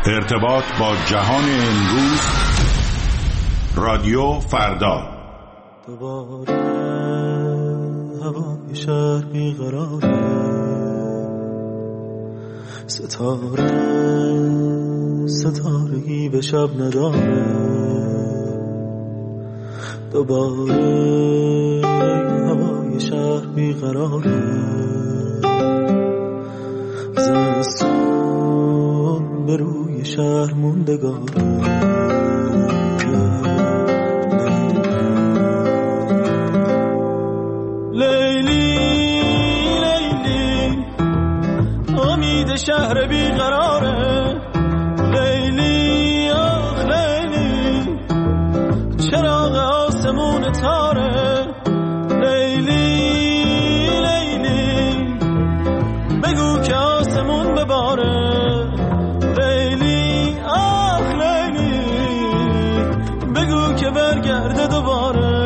ارتباط با جهان امروز. رادیو فردا. دوباره هوای شهر بیقراره، ستارگی به شب نداره. دوباره هوای شهر بیقراره، زمستون به روی شهر موندگاره. شهر بیقراره، لیلی آخ لیلی، چراغ آسمون تاره. لیلی لیلی، بگو که آسمون بباره. لیلی آخ لیلی، بگو که برگرده دوباره.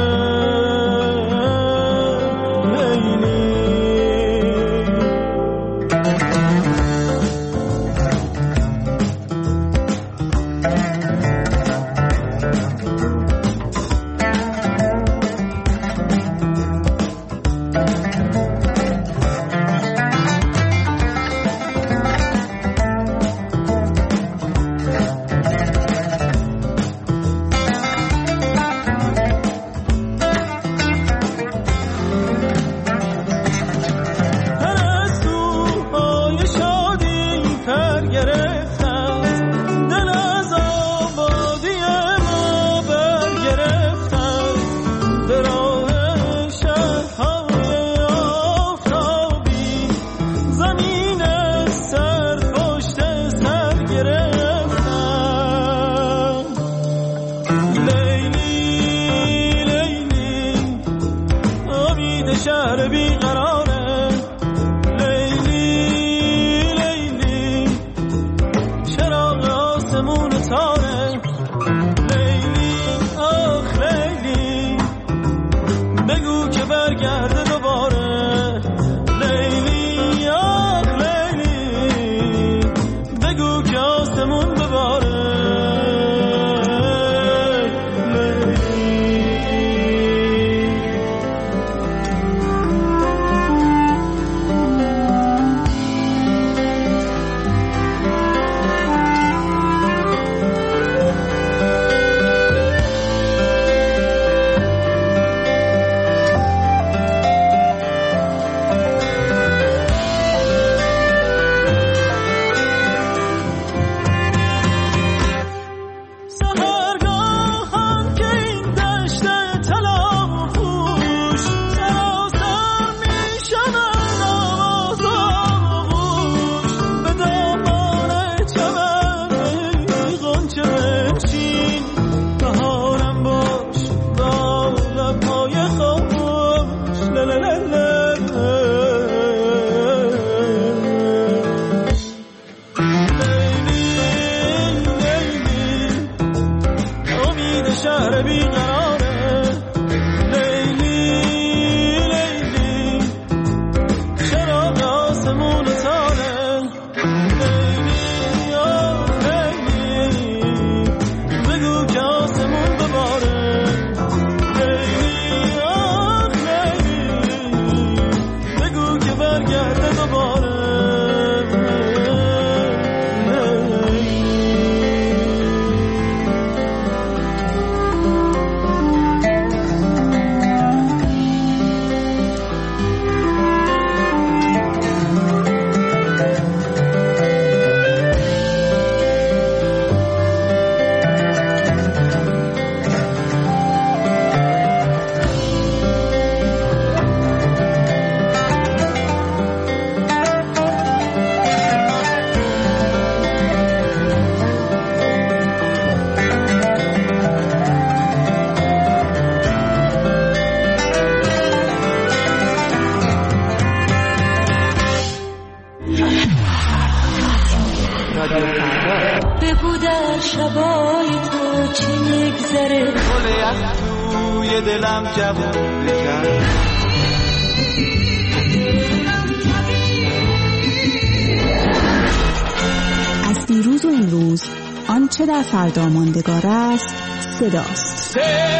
بگو در شبای تو چی میگذره، گل از توی دلم جوون بکن. از دیروز و امروز آنچه در فردا ماندگار است صداست.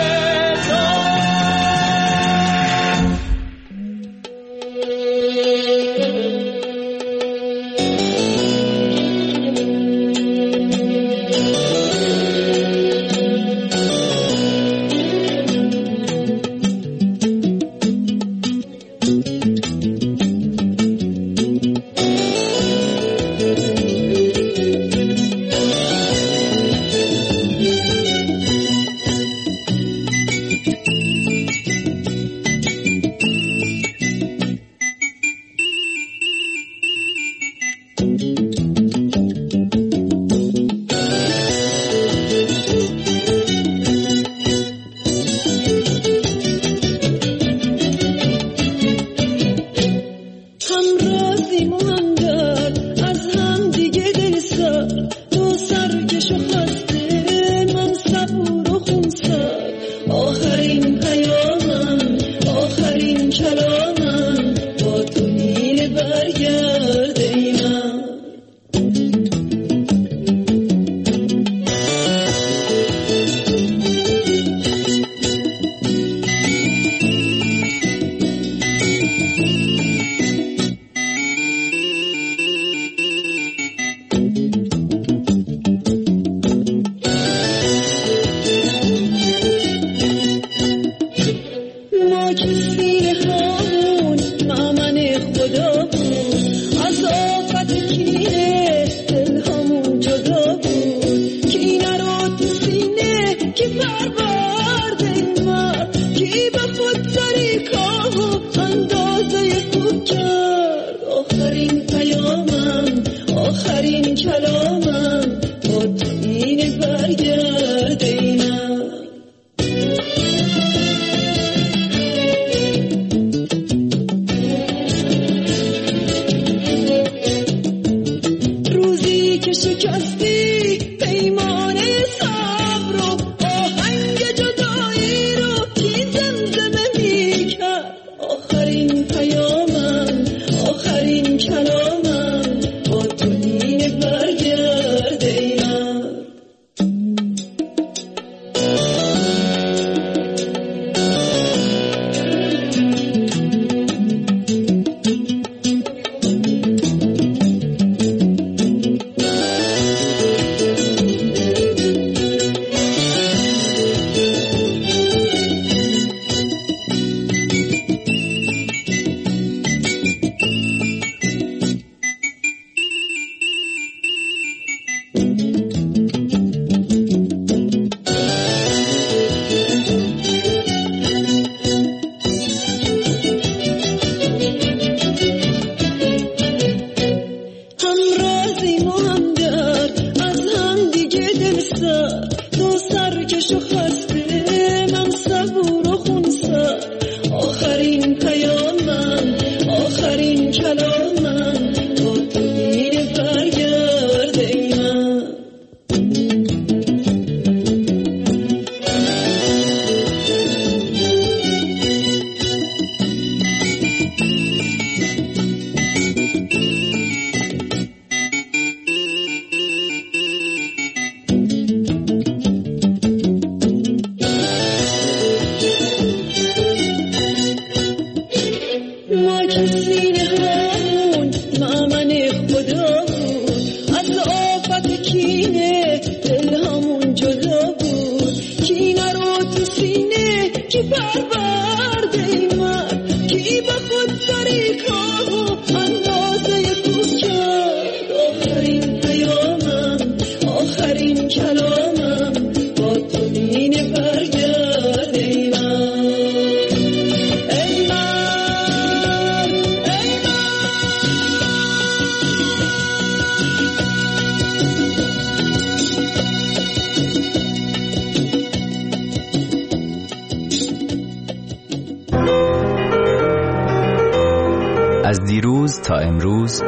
از دیروز تا امروز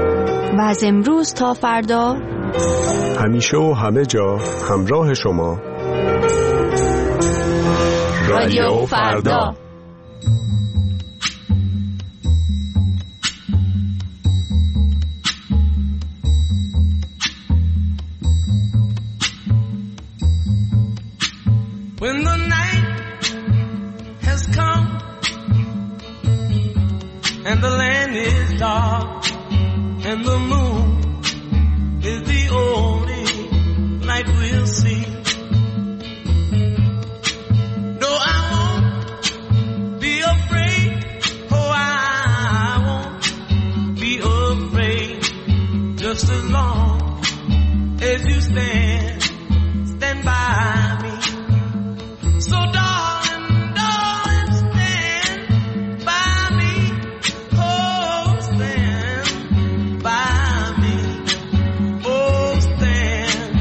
و از امروز تا فردا، همیشه و همه جا همراه شما. رادیو فردا. dark and the moon is the only light we'll see. No, I won't be afraid. Oh, I won't be afraid. Just as long as you stand by me. So darling, darling, stand by me. Oh, stand by me. Oh, stand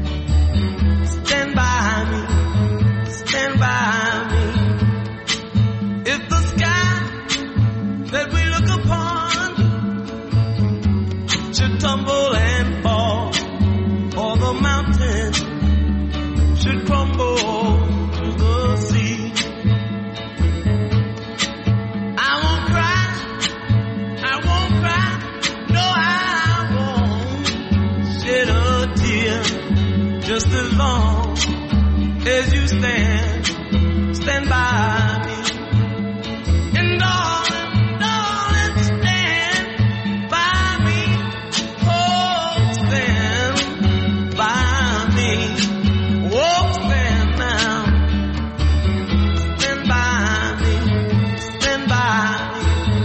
by me. Stand by me. If the sky that we look upon should tumble and fall, or the mountain should crumble to the sea, I won't cry, I won't cry, no, I won't shed a tear, just as long as you stand by me. And darling, darling, stand by me. Oh, stand by me. Oh, stand now. Stand by me. Stand by me.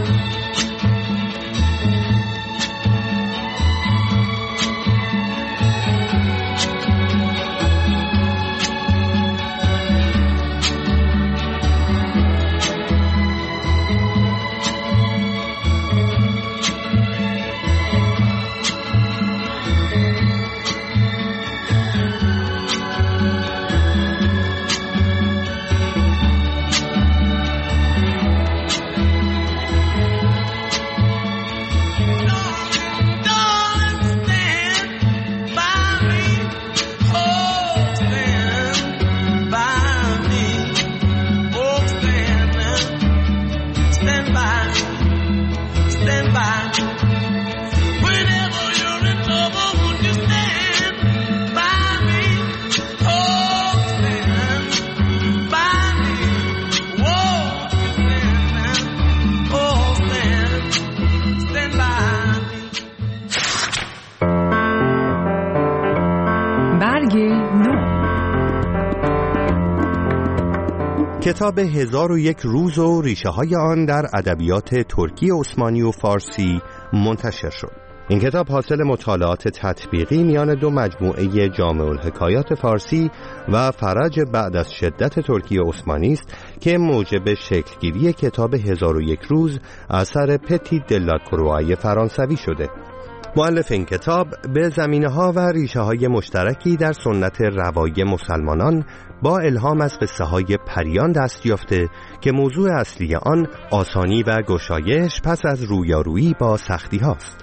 کتاب 1001 روز و ریشه های آن در ادبیات ترکی عثمانی و فارسی منتشر شد. این کتاب حاصل مطالعات تطبیقی میان دو مجموعه جامع الحکایات فارسی و فرج بعد از شدت ترکی عثمانی است که موجب شکلگیری کتاب 1001 روز اثر پتی دلاکروای فرانسوی شده. مؤلف این کتاب به زمینه‌ها و ریشه‌های مشترکی در سنت روایی مسلمانان با الهام از قصه‌های پریان دست یافته که موضوع اصلی آن آسانی و گشایش پس از رویارویی با سختی هاست.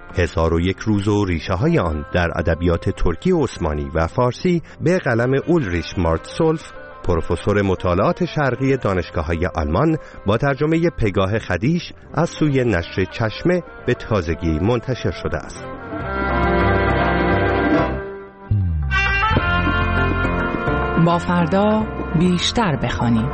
1001 روز و ریشه‌های آن در ادبیات ترکی عثمانی و فارسی به قلم اولریش مارتسولف، پروفسور مطالعات شرقی دانشگاه‌های آلمان، با ترجمه پگاه خدیش از سوی نشر چشمه به تازگی منتشر شده است. با فردا بیشتر بخوانیم.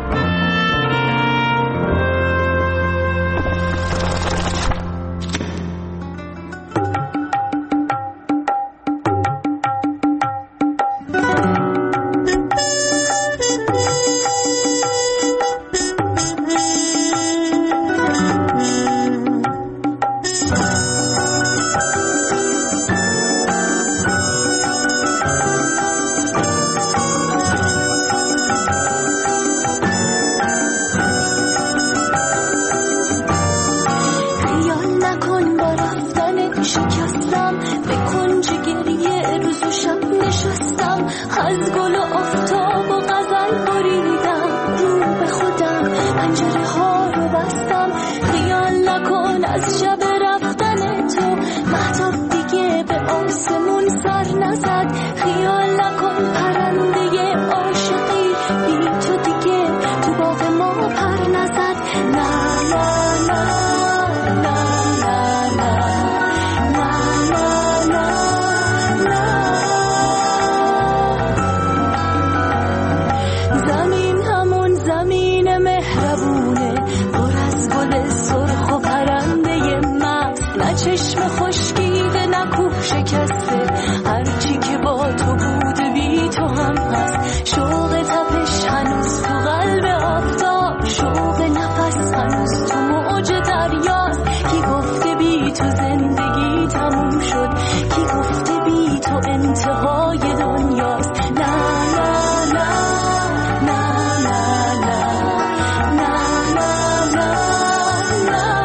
زمین مهربونه پر از گل سرخ و پرنده من شکسته، هرچی که با تو بود بی تو هم هست. شوق تپش هنوز تو قلب آفتاب، شوق نفس هنوز تو موج دریاست. کی گفته بی تو زندگی تموم شد، کی گفته بی تو انتهای دنیاست. نه نه نه نه نه نه نه نه نه.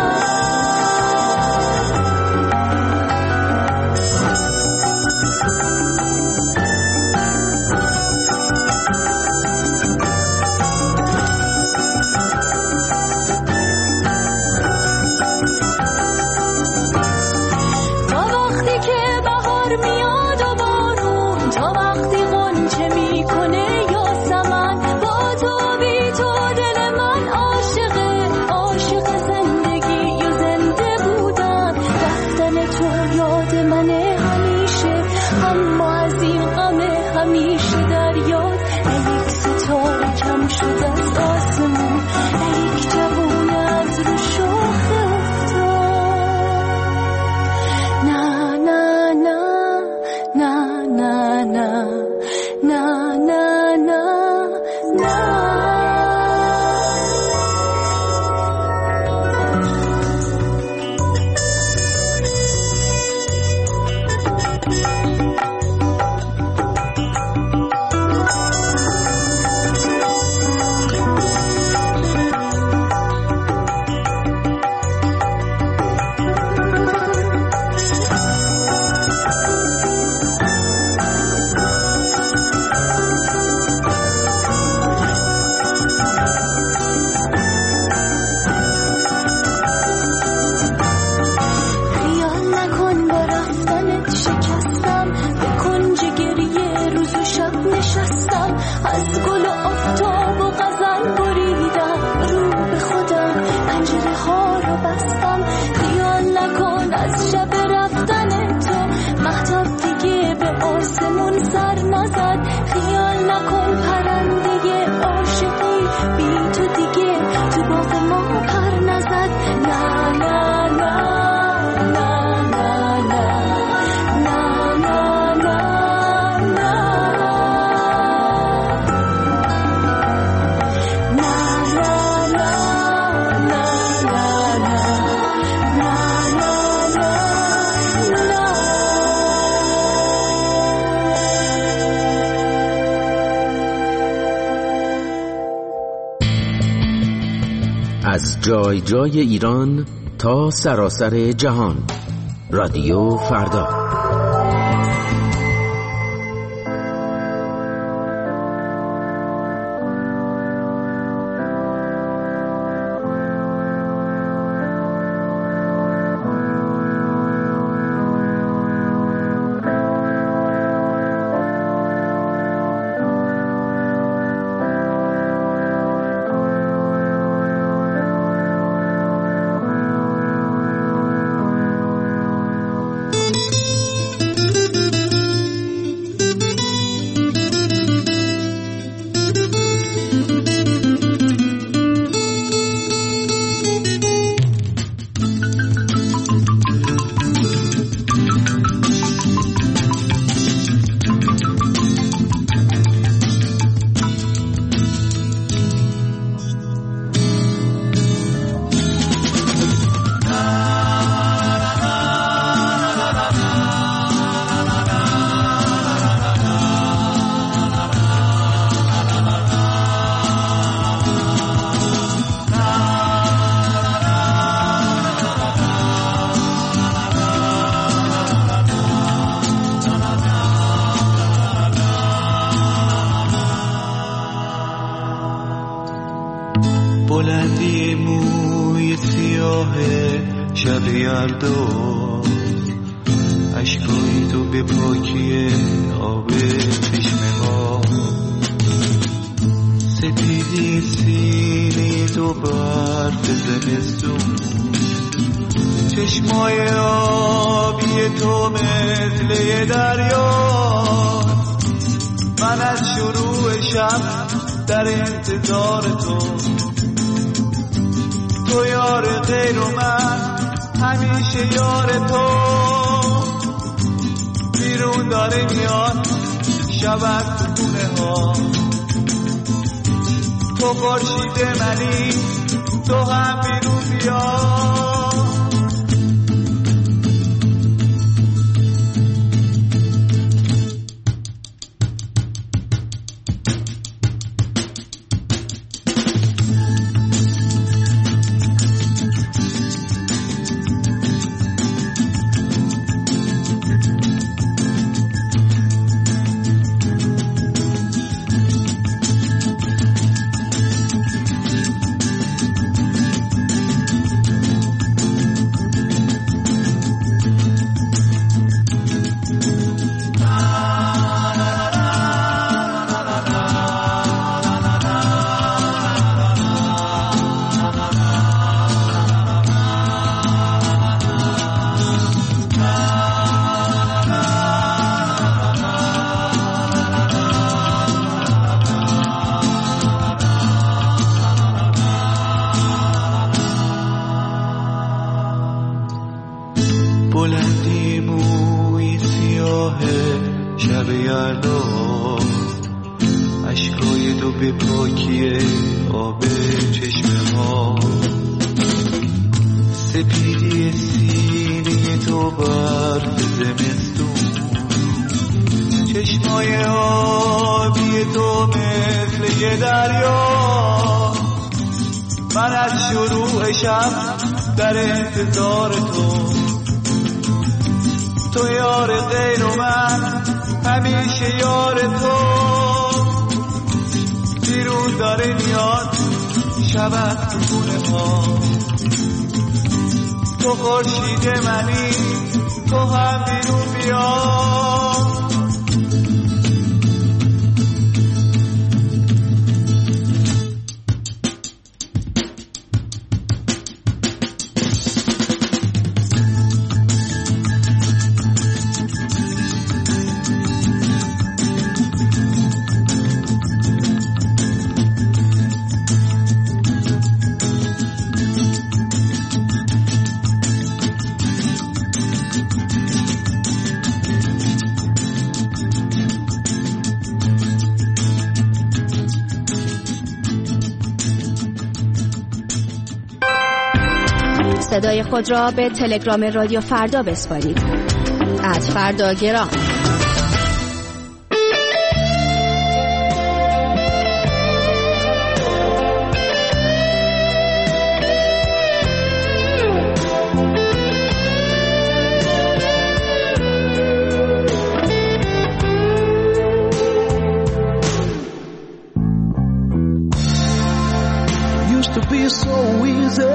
از جای جای ایران تا سراسر جهان، رادیو فردا. بلندی موی سیاه شب یلدا، اشکای تو به پاکی آب چشمه ها، سپیدی سینی تو برف زمستون، چشمای آبی تو مثل یه دریاست. من از شروع شب در انتظار تو یار غیر و من همیشه یار تو. بیرون داره میاد شب از خونه ها. تو خورشید منی تو هم بیرون بیا. بلندی موی سیاه شب یلدا، اشکای دو به پاکی آب چشمه ها، سپیدی سینه تو برف زمستون، چشمای آبی تو مثل یه دریا. من از شروع شب در انتظار تو یار غیر و من همیشه یار تو. بیرون داره میاد شب از خونه ها. تو خورشید منی تو هم بیرون بیا. صدای خود را به تلگرام رادیو فردا بسپارید. @فرداگرام. Used to be so easy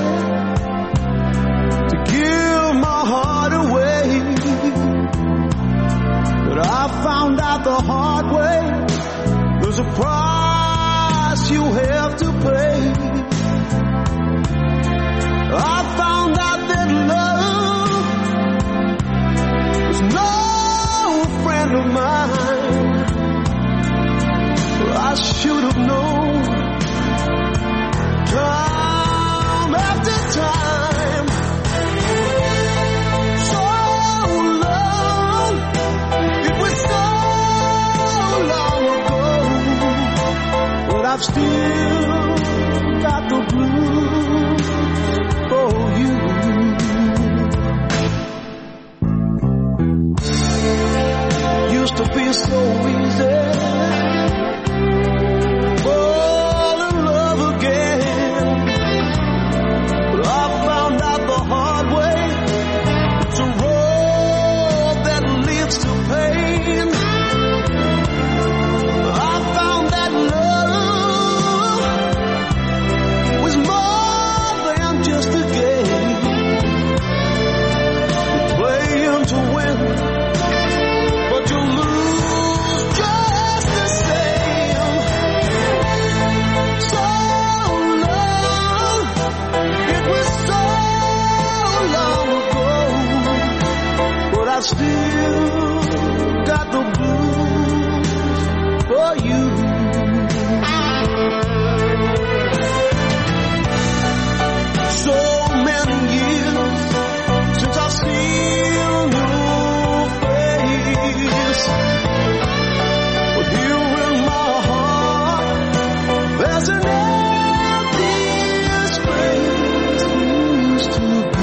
to give my heart away, but I found out the hard way there's a price you have to pay. I found out that love was no friend of mine. I should have known time after time. So long, it was so long ago, but I've still got the blues for you. Used to be so easy, fall in love again, but I found out the hard way. It's a road that leads to pain. I found that love was more than just a game. You're playing to win, but you lose just past. But here in my heart, there's an empty space used to be.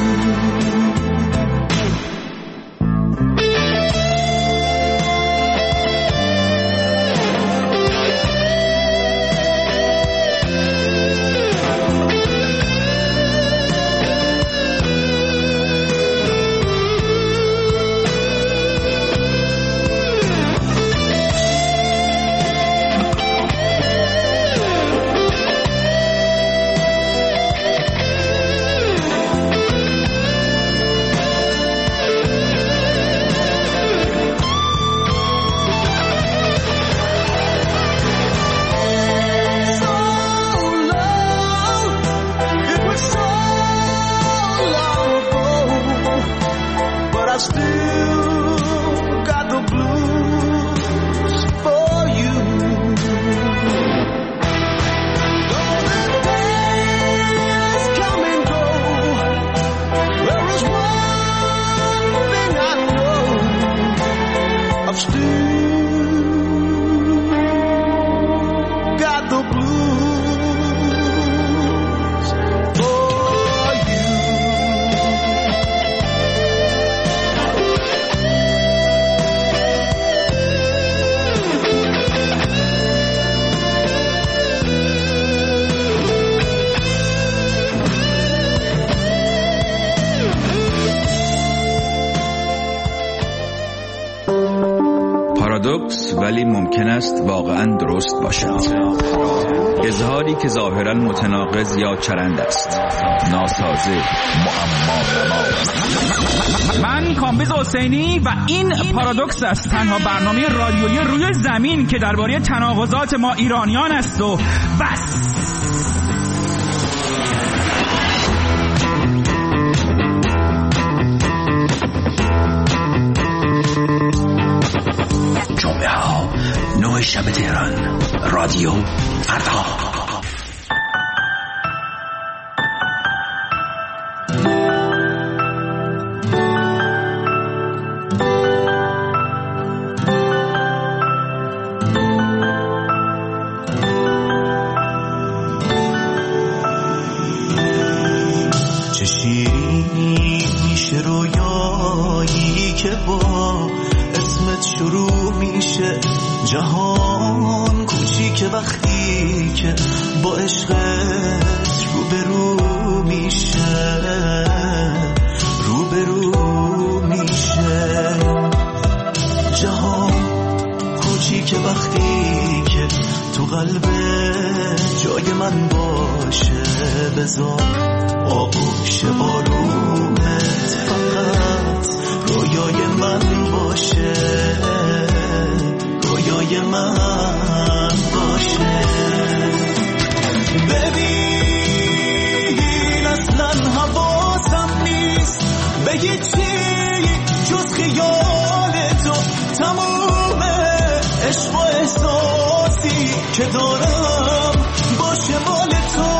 پارادوکس ولی ممکن است واقعا درست باشد. اظهاری که ظاهرا متناقض یا چرند است، ناسازه، معما. من کامبیز حسینی و این پارادوکس است، تنها برنامه رادیویی روی زمین که درباره تناقضات ما ایرانیان است و بس. جمعه ها 9 شب تهران، رادیو فردا. چه شیرینی میشه رویایی که با اسمت شروع میشه، جهان کوچیکه وقتی که با عشقت روبرو میشه، روبرو میشه. جهان کوچیکه وقتی که تو قلب جای من باشه، بذار آغوش آرومت فقط رویای من باشه، رویای من باشه. ببین اصلا حواسم نیست به هیچی جز خیال تو، تموم عشق و احساسی که دارم باشه مال تو.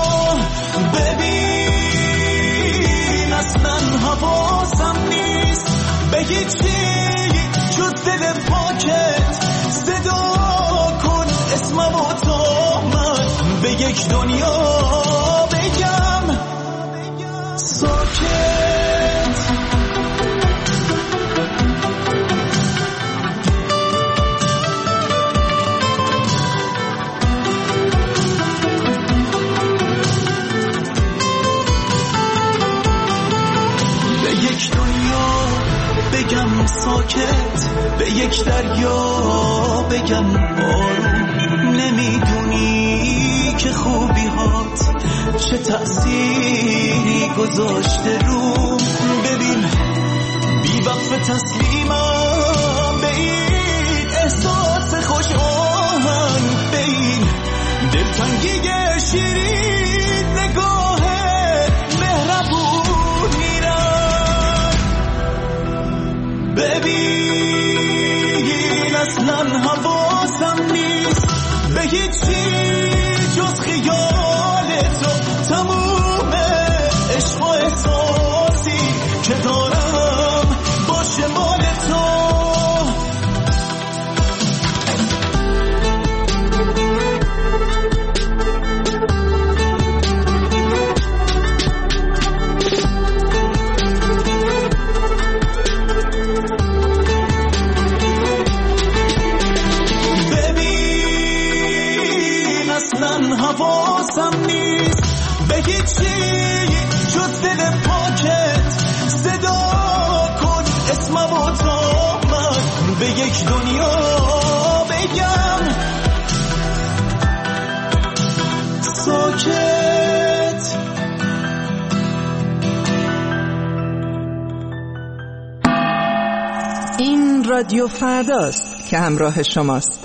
ببین اصلا حواسم نیست به هیچی جز دل پاکت، صدا کن اسمم و تا من به یک دنیا بگم ساکت. به یک دنیا بگم ساکت، به یک دریا بگم آروم. نمیدونی که خوبی هات چه تأثیری گذاشته روم. ببین بی وقف تسلیمم به این احساس خوش آهنگ، به این دلتنگی شیرین نگاه مهربون میرم. ببین اصلا حواسم نیست به هیچی جز خیال تو، تموم عشق و احساسی که دارم باشه مال تو. به یک دنیا بگم ساکت. این رادیو فرداست که همراه شماست.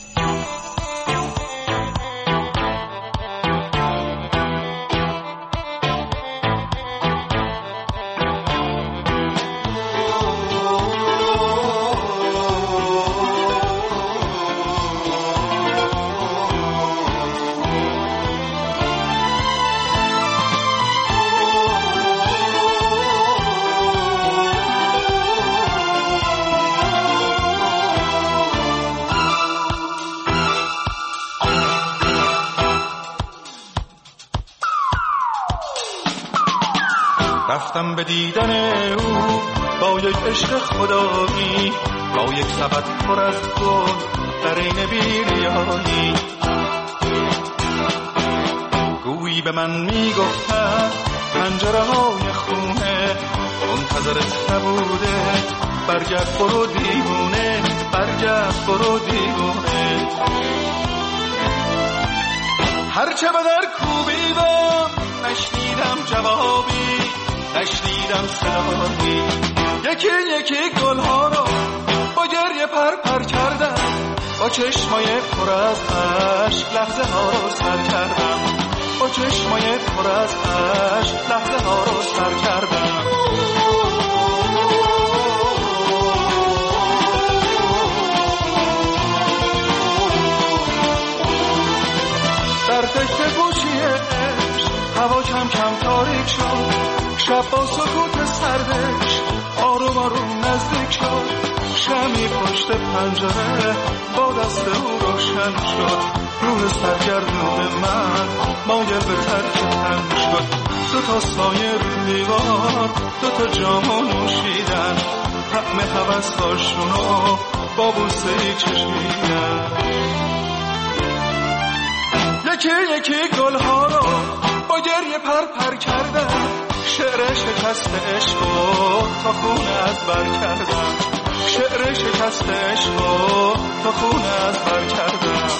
رفتم به دیدن او با یک عشق خدایی، با یک سبد پر از گل در این بیریایی. گویی به من میگفتن پنجره های خونه منتظرت نبوده، برگرد برو دیوونه، برگرد برو دیوونه. هرچه به در کوبیدم نشنیدم جوابی، نشنیدم صدایی. یکی یکی گلها رو با گریه پر کردم، با چشمای پر از اشک لحظه ها رو سر کردم، با چشمای پر از اشک لحظه ها رو سر کردم. در تکه گوشی عشق هوا کم کم تاریک شد، شب با سکوت سردش آروم آروم نزدیک شد. شمی پشت پنجره با دست او روشن شد، روح سرگردون من مایل به ترک تن شد. دو تا سایه رو دیوار، دو تا جامو نوشیدن، طعم هوس‌هاشونو با بوسه‌ای چشیدن. یکی یکی گلها رو با گریه پر کردم، شعر شکست عشقو تا خونه از بر کردم، شعر شکست عشقو تا خونه از بر کردم.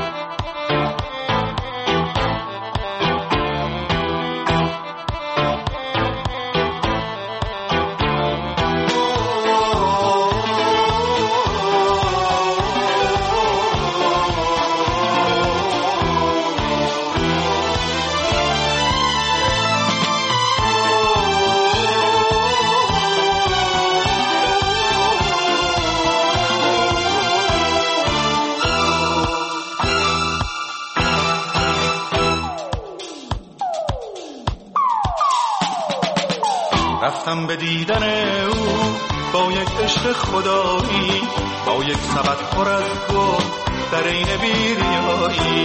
رفتم به دیدن او با یک عشق خدایی، با یک سبد پر از گل در این بیریایی.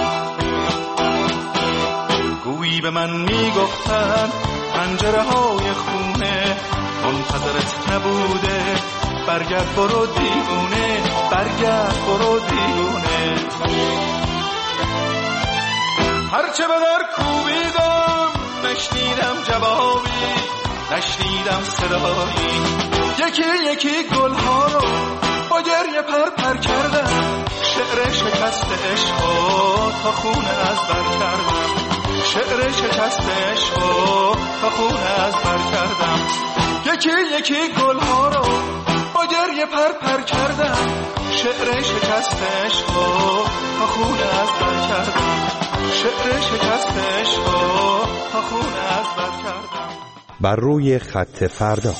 گویی به من میگفتن پنجره های خونه منتظرت نبوده، برگرد برو دیوونه، برگرد برو دیوونه. هرچه به در کوبیدم نشنیدم جوابی، نشنیدم صدایی. یکی یکی گلها رو با گریه پر کردم، شعر شکست عشقو تا خونه از بر کردم، شعر شکست عشقو تا خونه از بر کردم. یکی یکی گلها رو با گریه پر کردم، شعر شکست عشقو تا خونه از بر کردم، شعر شکست عشقو تا خونه از بر کردم. بر روی خط فردا.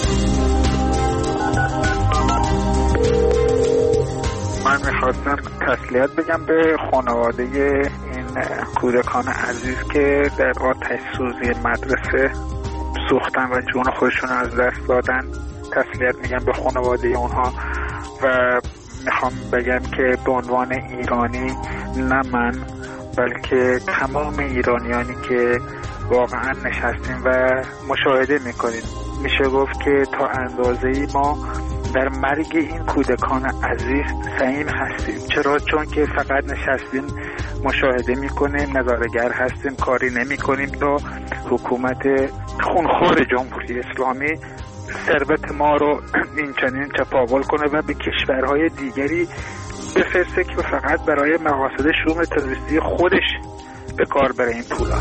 من میخواستم تسلیت بگم به خانواده این کودکان عزیز که در آتش سوزی مدرسه سوختن و جون خودشون از دست دادن. تسلیت میگم به خانواده اونها و میخوام بگم که به عنوان ایرانی، نه من بلکه تمام ایرانیانی که واقعا نشستیم و مشاهده میکنیم، میشه گفت که تا اندازه‌ای ما در مرگ این کودکان عزیز سهیم هستیم. چرا؟ چون که فقط نشستیم مشاهده میکنیم، نظاره‌گر هستیم، کاری نمیکنیم تا حکومت خونخوار جمهوری اسلامی ثروت ما رو این چنین چپاول کنه و به کشورهای دیگری بفرسته که فقط برای مقاصد شوم تروریستی خودش به کار بره این پولا.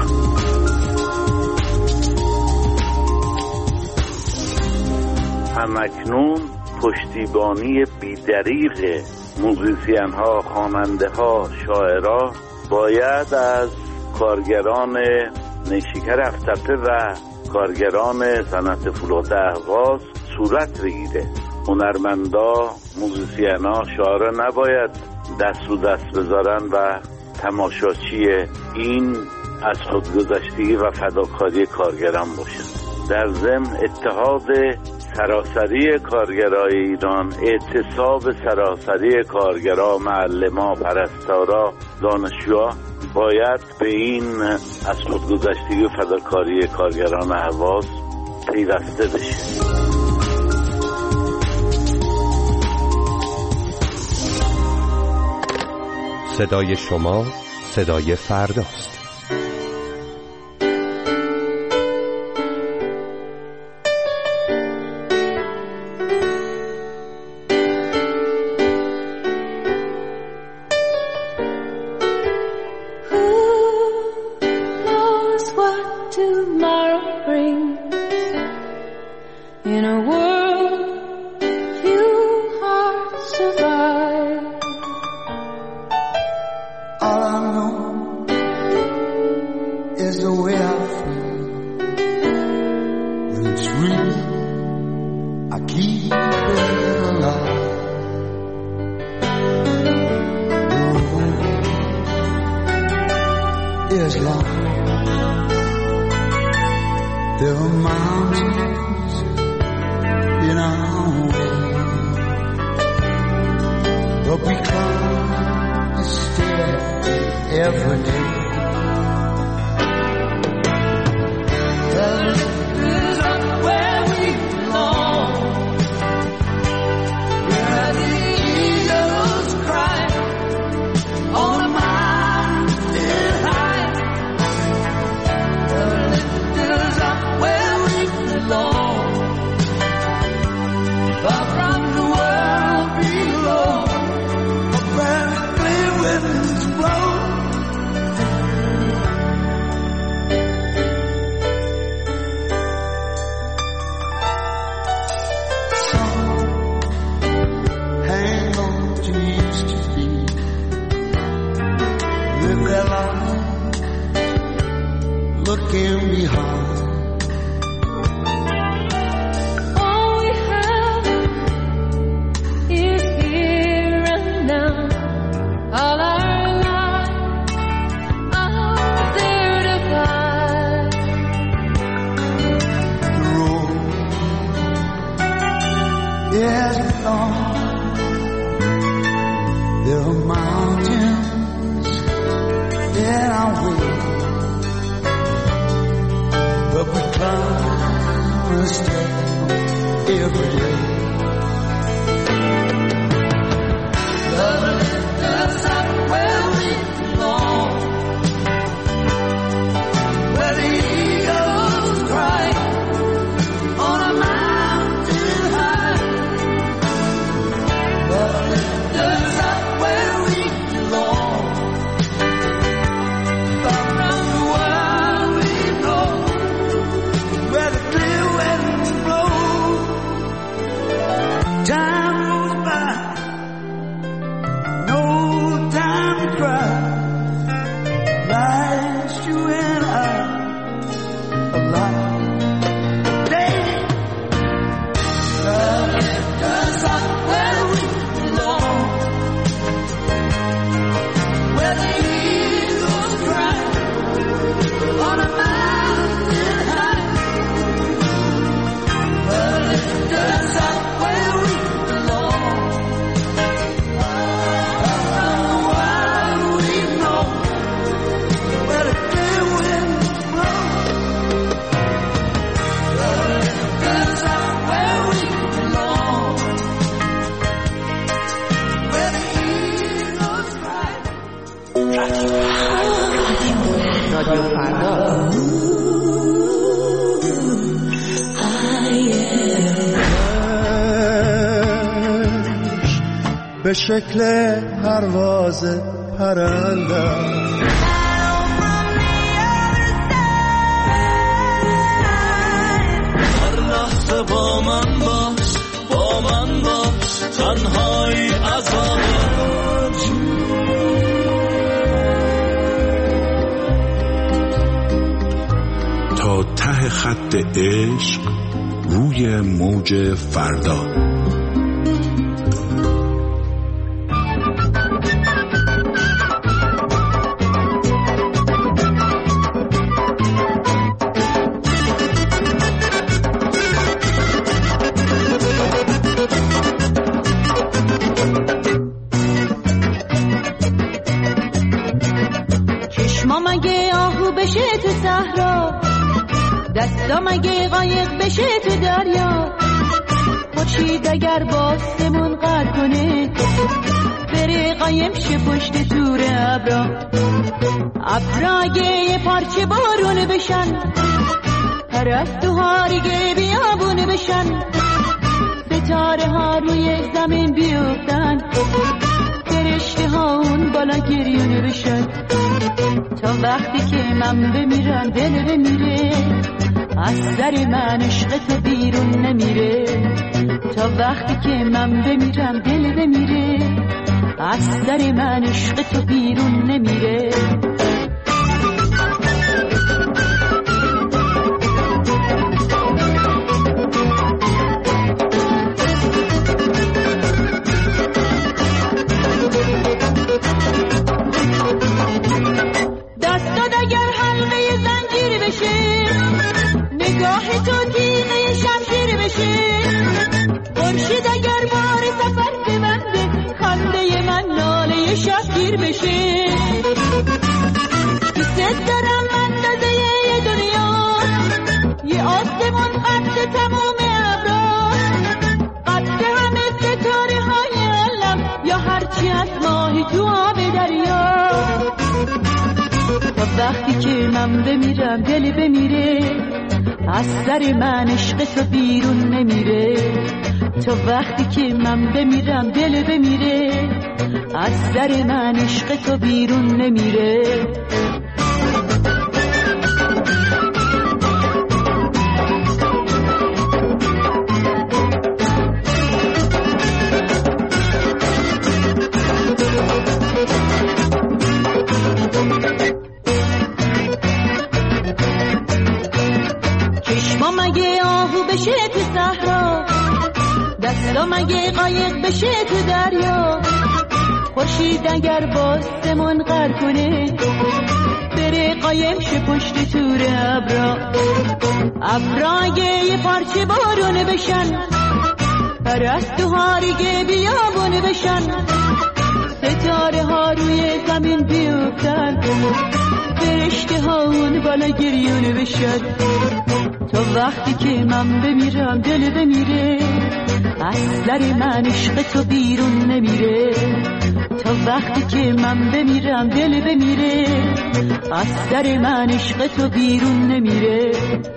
همکنون پشتیبانی بی‌دریغ موزیسین ها، خواننده ها، شاعرها باید از کارگران نیشکر هفت‌تپه و کارگران صنعت فولاد اهواز صورت بگیره. هنرمندا، موزیسینا، شاعرها نباید دست رو دست بذارن و تماشاچی این از خودگذشتگی و فداکاری کارگران باشن. در ضمن اتحاد سراسری کارگرای ایران، اعتصاب سراسری کارگرا، معلما، پرستارا، دانشجوها باید به این از خودگذشتگی و فداکاری کارگران اهواز پیوسته بشه. صدای شما صدای فرداست. Where we به شکل پرواز پرندم. هر لحظه با من باش، با من باش، تنهایی عذابت. تا ته خط عشق روی موج فردا. چشما مگه آهو بشه تو صحرا، دستا مگه قایق بشه تو دریا، خورشید اگر باسمون قد کنه بره قایم شه پشت تور ابرا، ابرا اگه یه پارچه بارون بشن، پرستوها دیگه بیابون بشن، ستاره ها روی زمین بیفتن، فرشته ها اون بالا گریون بشن. تا وقتی که من بمیرم دل بمیره، از سر من عشق تو بیرون نمیره. تا وقتی که من بمیرم دل بمیره، از سر من عشق تو بیرون نمیره. دستات اگر حلقه زنجیر بشه، نگاه تو تیغه شمشیر بشه، خورشید اگر بار سفر ببنده، خنده من ناله شبگیر بشه. دوست دارم اندازه دنیا، یه آسمون قد تموم ابرا، قد همه ستاره های عالم، یا هرچی از ماهی تو آب دریا. تا وقتی که من بمیرم دل بمیره، از سر من عشق تو بیرون نمیره. تا وقتی که من بمیرم دل بمیره، از سر من عشق تو بیرون نمیره. چشما مگه آهو بشه تو صحرا، دستا مگه قایق بشه تو دریا، خورشید اگر باسمون قر کنه بره قایم شه پشت تور ابرا، ابرا اگه یه پارچه بارون بشن، پرستوها دیگه بیابون بشن، ستاره ها روی زمین بیفتن، فرشته ها اون بالا گریون بشن. تا وقتی که من بمیرم دل بمیره، از سر من عشق تو بیرون نمیره. تا وقتی که من بمیرم دل بمیره، از سر من عشق تو بیرون نمیره.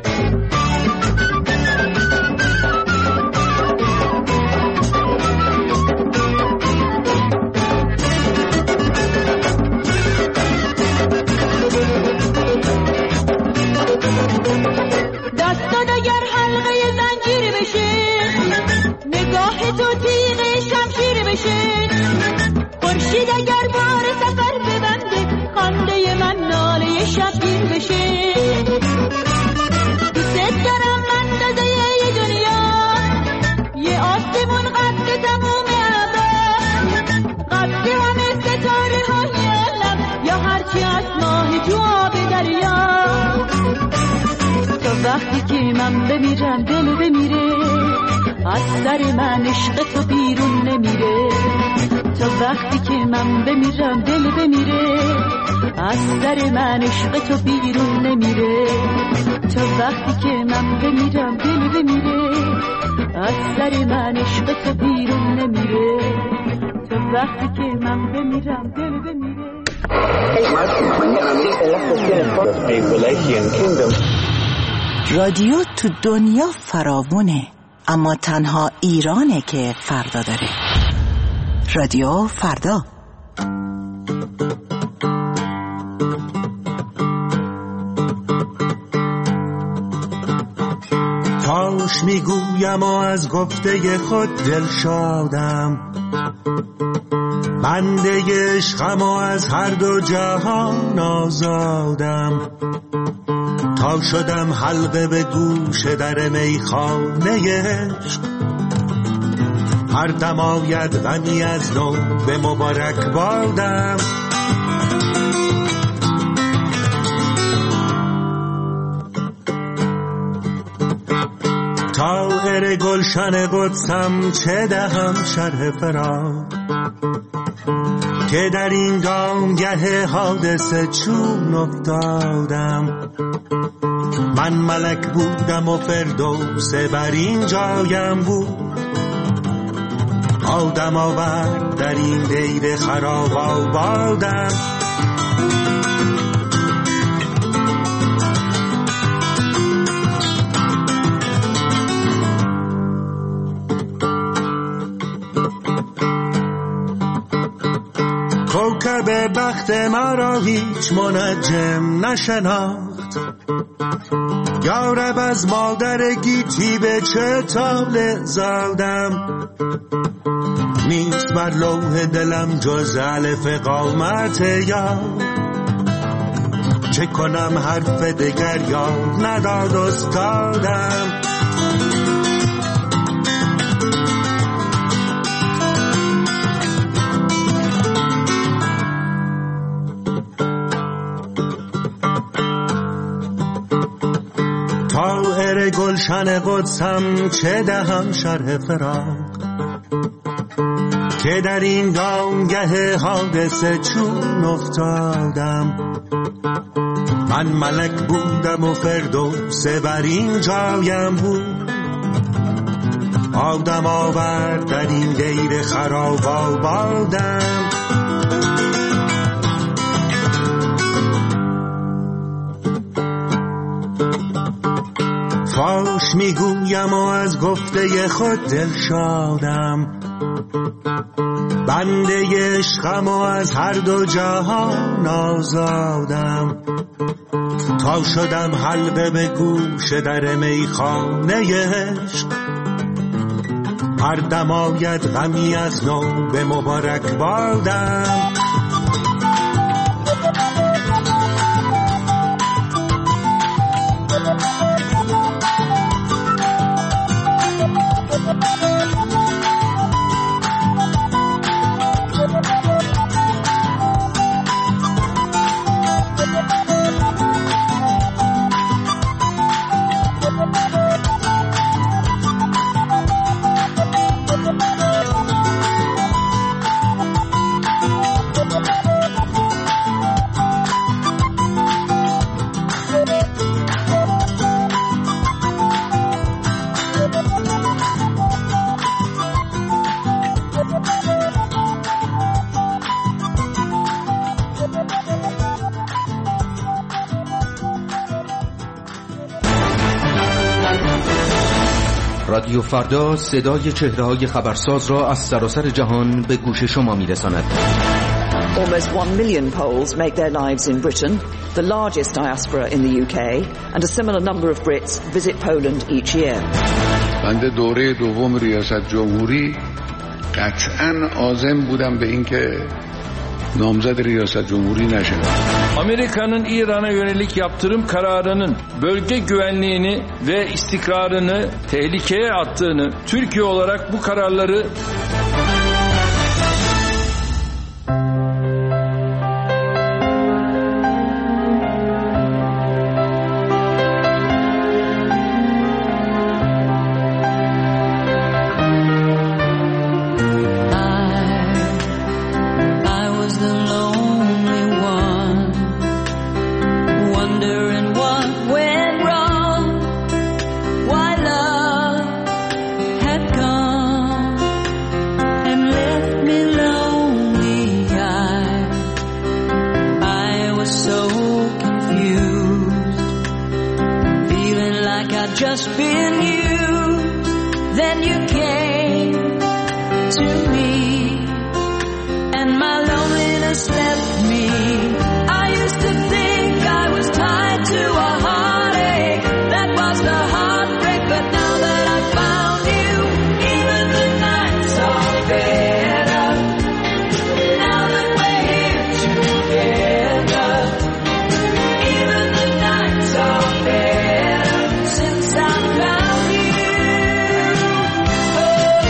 دستات اگر حلقه زنجیر بشه، نگاه تو تیغه شمشیر بشه، خورشید اگر بار سفر ببنده، خنده من ناله شبگیر بشه. دوست دارم اندازه دنیا، یه آسمون قد تموم ابرا، قد همه ستاره های عالم، یا هرچی از ماه تو آب دریا. تا وقتی که من بمیرم دل بمیره، از سر من عشق تو بیرون نمیره. تا وقتی که من بمیرم دل بمیره، از سر من عشق تو بیرون نمیره. تا وقتی که من بمیرم دل بمیره، از سر من عشق تو بیرون نمیره. تا وقتی که من بمیرم دل بمیره. رادیو تو دنیا فراوونه، اما تنها ایرانه که فردا داره. رادیو فردا. کاش میگویم و از گفته خود دل شادم، بنده عشقم و از هر دو جهان آزادم، تا شدم حلقه به گوش در میخانه عشق، هر دم آید غمی از نو به مبارک بادم. طاهر گلشن قدسم چه دهم شرح فراق، که در این گامگه حادثه چون افتادم. من ملک بودم و فردوس بر این جایم بود، آدم آورد در این دیر خراب آبادم. کوکب بخت مرا هیچ منجم نشناخت، یارب از مادر گیتی به چه طاله زادم. نیست بر لوح دلم جز الف قامت یاد، چه کنم حرف دگر یاد نداد استادم. طاهر گلشن قدسم چه دهم شرح فراق، که در این گامگه حادثه چون افتادم. من ملک بودم و فردوس بر این جایم بود، آدم آورد در این دیر خراب آبادم. فاش میگویم و از گفته خود دل شادم، بنده عشقم و از هر دو جهان آزادم، تا شدم حلقه به گوش در میخانه عشق، هر دم آید غمی از نو به مبارک بادم. رادیو فردا صدای چهره‌های خبرساز را از سراسر جهان به گوش شما می‌رساند. Almost 1 million Poles make their lives in Britain, the largest diaspora in the UK, and a similar number of Brits visit Poland each year. بنده دوره دوم ریاست جمهوری قطعاً عازم بودم به اینکه namzad Riyasat Cumhuriyeti nişanı. Amerika'nın İran'a yönelik yaptırım kararının bölge güvenliğini ve istikrarını tehlikeye attığını, Türkiye olarak bu kararları just left me. I used to think I was tied to a heartache. That was the heartbreak, but now that I found you, even the nights are better. Now that we're here together, even the nights are better since I found you. Oh,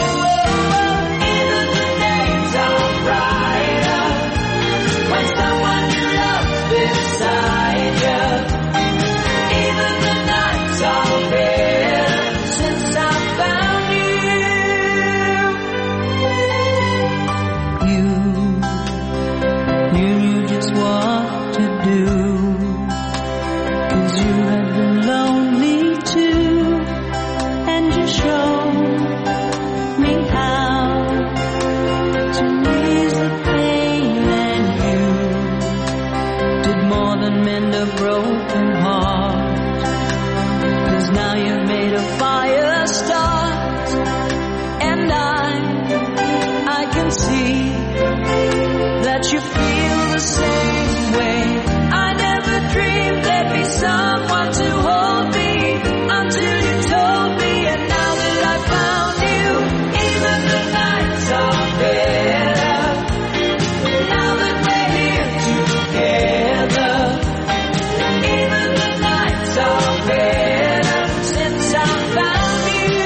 even the days are brighter when someone you love beside you. Even the nights are better since I found you. You knew just what to do, 'cause you had been lonely too, and you showed me how to ease the pain, and you did more than mend a broken heart, 'cause now you've made a fire start, and I can see that you feel the same way. I never dreamed there'd be someone to hold me until you told me, and now that I found you, even the nights are better. Now that we're here together, even the nights are better since I found you.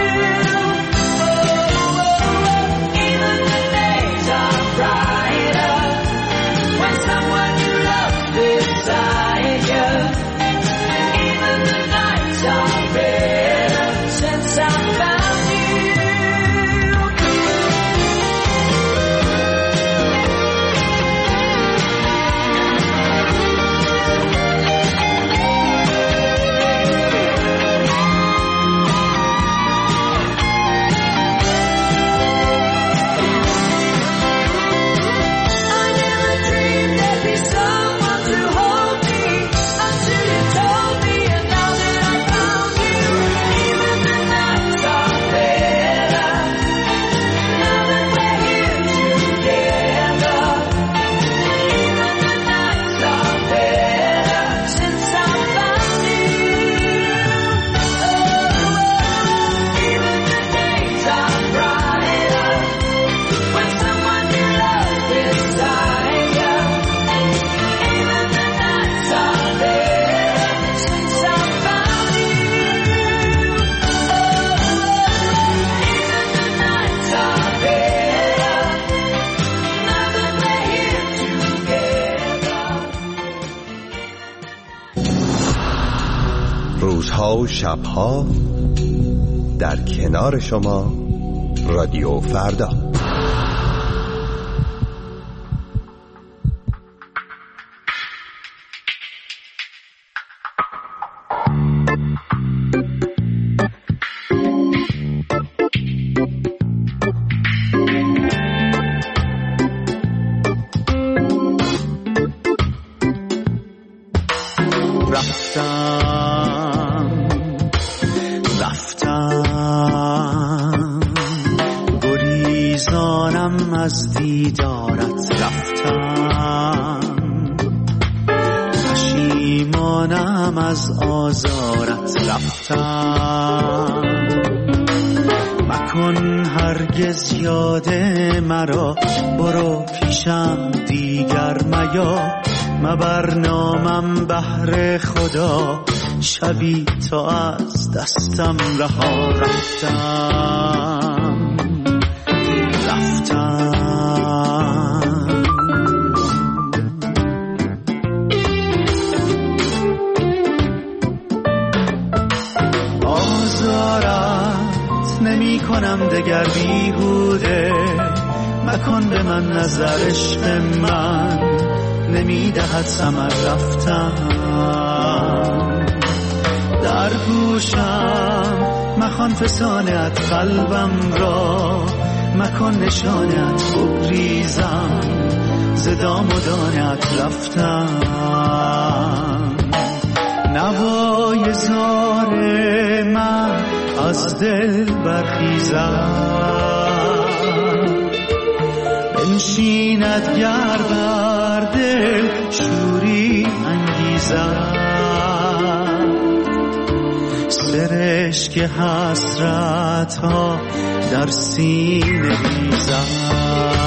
Even the days are brighter when someone you love beside you. Even the nights are better since I found you. I never dreamed there'd be someone to hold me until you told me, and now that I found you, even the nights are better. Now that we're here together, even the nights are better since I found you. Even the days are brighter when someone you love beside you. Even the nights are better since I found you. Even the nights are better now that we're here together. روزها و شبها در کنار شما رادیو فردا. رفتم گریزانم از دیدارت، رفتم پشیمانم از آزارت، رفتم مکن هرگز یاد مرا، برو پیشم دیگر میا، مبر نامم بهر خدا، شبی تا از دستم رها، رفتم رفتم آزارت نمی کنم دگر بیهوده، مکن به من نظر عشق من نمی دهد ثمر، رفتم در گوشم مخوان فسانت قلبم را، مکن نشانت بگریزم ز دام و دانت، رفتم نوای زار من از دل برخیزم، بنشیند گر بر دل شوری انگیزد، سرشک حسرت ها در سینه ریزد.